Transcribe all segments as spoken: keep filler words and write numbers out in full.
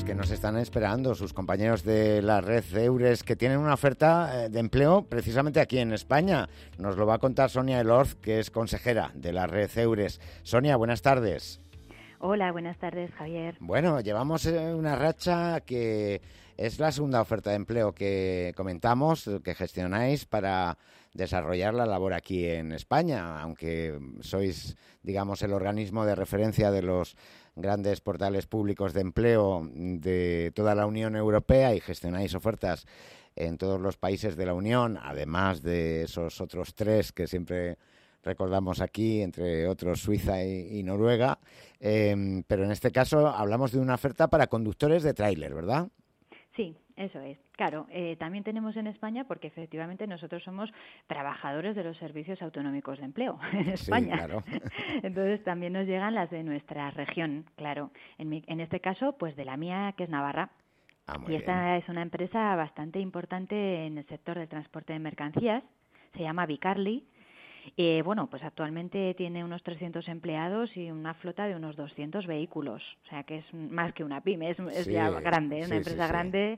que nos están esperando sus compañeros de la red Eures, que tienen una oferta de empleo precisamente aquí en España. Nos lo va a contar Sonia Elorz, que es consejera de la red Eures. Sonia, buenas tardes. Hola, buenas tardes, Javier. Bueno, llevamos una racha que es la segunda oferta de empleo que comentamos, que gestionáis para desarrollar la labor aquí en España, aunque sois, digamos, el organismo de referencia de los grandes portales públicos de empleo de toda la Unión Europea y gestionáis ofertas en todos los países de la Unión, además de esos otros tres que siempre recordamos aquí, entre otros Suiza y, y Noruega, eh, pero en este caso hablamos de una oferta para conductores de tráiler, ¿verdad? Sí, eso es. Claro, eh, también tenemos en España, porque efectivamente nosotros somos trabajadores de los servicios autonómicos de empleo en España. Sí, claro. Entonces también nos llegan las de nuestra región, claro. En, mi, en este caso, pues de la mía, que es Navarra. Ah, muy y esta bien. es una empresa bastante importante en el sector del transporte de mercancías. Se llama Vicarly. Eh, bueno, pues actualmente tiene unos trescientos empleados y una flota de unos doscientos vehículos, o sea que es más que una pyme, es, es Sí, ya grande, es sí, una empresa sí, sí. grande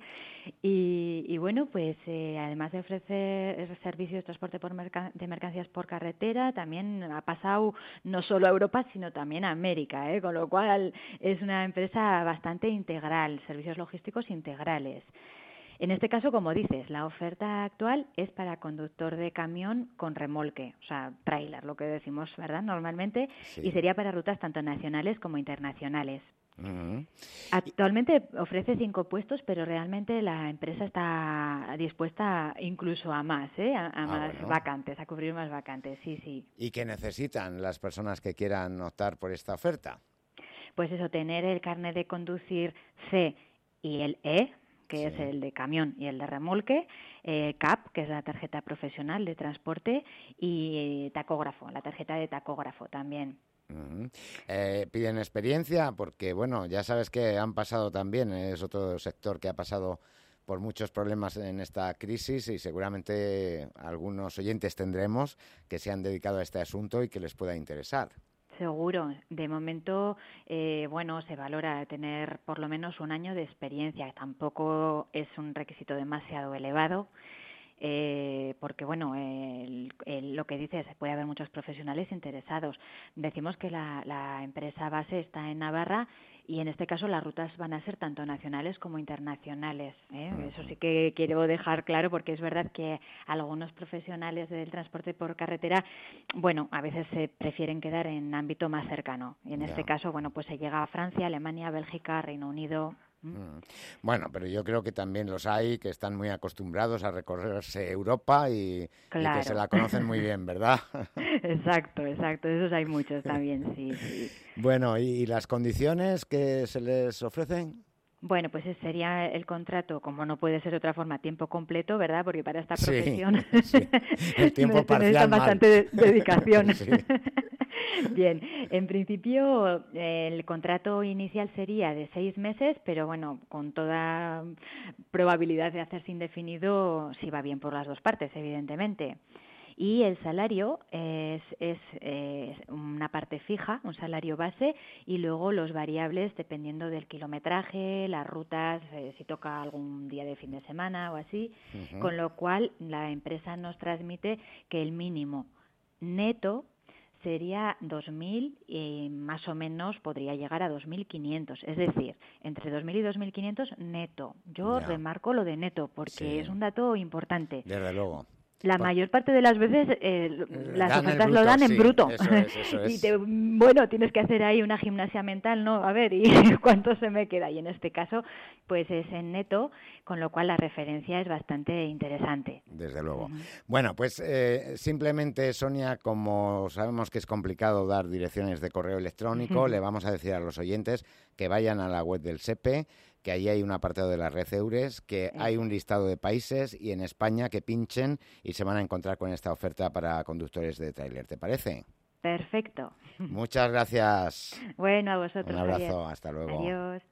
y, y bueno, pues eh, además de ofrecer servicios de transporte por merca- de mercancías por carretera, también ha pasado no solo a Europa, sino también a América, ¿eh? Con lo cual es una empresa bastante integral, servicios logísticos integrales. En este caso, como dices, la oferta actual es para conductor de camión con remolque, o sea, tráiler, lo que decimos, ¿verdad?, normalmente, Sí. y sería para rutas tanto nacionales como internacionales. Uh-huh. Actualmente ofrece cinco puestos, pero realmente la empresa está dispuesta incluso a más, ¿eh? a, a Ah, más bueno. vacantes, a cubrir más vacantes, sí, sí. ¿Y qué necesitan las personas que quieran optar por esta oferta? Pues eso, tener el carnet de conducir C y el E, que Sí. es el de camión y el de remolque, eh, C A P, que es la tarjeta profesional de transporte, y eh, tacógrafo, la tarjeta de tacógrafo también. Uh-huh. Eh, piden experiencia porque, bueno, ya sabes que han pasado también, es otro sector que ha pasado por muchos problemas en esta crisis y seguramente algunos oyentes tendremos que se han dedicado a este asunto y que les pueda interesar. Seguro. De momento, eh, bueno, se valora tener por lo menos un año de experiencia. Tampoco es un requisito demasiado elevado. Eh, porque, bueno, el, el, lo que dices, puede haber muchos profesionales interesados. Decimos que la, la empresa base está en Navarra y, en este caso, las rutas van a ser tanto nacionales como internacionales, ¿eh? Uh-huh. Eso sí que quiero dejar claro, porque es verdad que algunos profesionales del transporte por carretera, bueno, a veces se prefieren quedar en ámbito más cercano. Y en yeah. este caso, bueno, pues se llega a Francia, Alemania, Bélgica, Reino Unido. Mm. Bueno, pero yo creo que también los hay que están muy acostumbrados a recorrerse Europa y, claro. y que se la conocen muy bien, ¿verdad? Exacto, exacto. Esos hay muchos también, sí, sí. Bueno, ¿y las condiciones que se les ofrecen? Bueno, pues ese sería el contrato, como no puede ser de otra forma, a tiempo completo, ¿verdad? Porque para esta sí, profesión sí. El tiempo parcial bastante de- dedicación. Sí. Bien, en principio el contrato inicial sería de seis meses, pero bueno, con toda probabilidad de hacerse indefinido si va bien por las dos partes, evidentemente. Y el salario es, es, es una parte fija, un salario base, y luego los variables dependiendo del kilometraje, las rutas, eh, si toca algún día de fin de semana o así, uh-huh. Con lo cual la empresa nos transmite que el mínimo neto sería dos mil y más o menos podría llegar a dos mil quinientos, es decir, entre dos mil y dos mil quinientos neto. Yo ya. remarco lo de neto porque sí. es un dato importante. Desde luego. La bueno. mayor parte de las veces eh, las dan ofertas bruto, lo dan en sí, bruto. Eso es, eso es. Y te, bueno, tienes que hacer ahí una gimnasia mental, ¿no? A ver, ¿y cuánto se me queda? Y en este caso, pues es en neto, con lo cual la referencia es bastante interesante. Desde luego. Uh-huh. Bueno, pues eh, simplemente, Sonia, como sabemos que es complicado dar direcciones de correo electrónico, uh-huh. le vamos a decir a los oyentes que vayan a la web del SEPE, que ahí hay un apartado de la red Eures, que sí. hay un listado de países y en España que pinchen y se van a encontrar con esta oferta para conductores de tráiler. ¿Te parece? Perfecto. Muchas gracias. Bueno, a vosotros. Un abrazo, Javier. hasta luego. Adiós.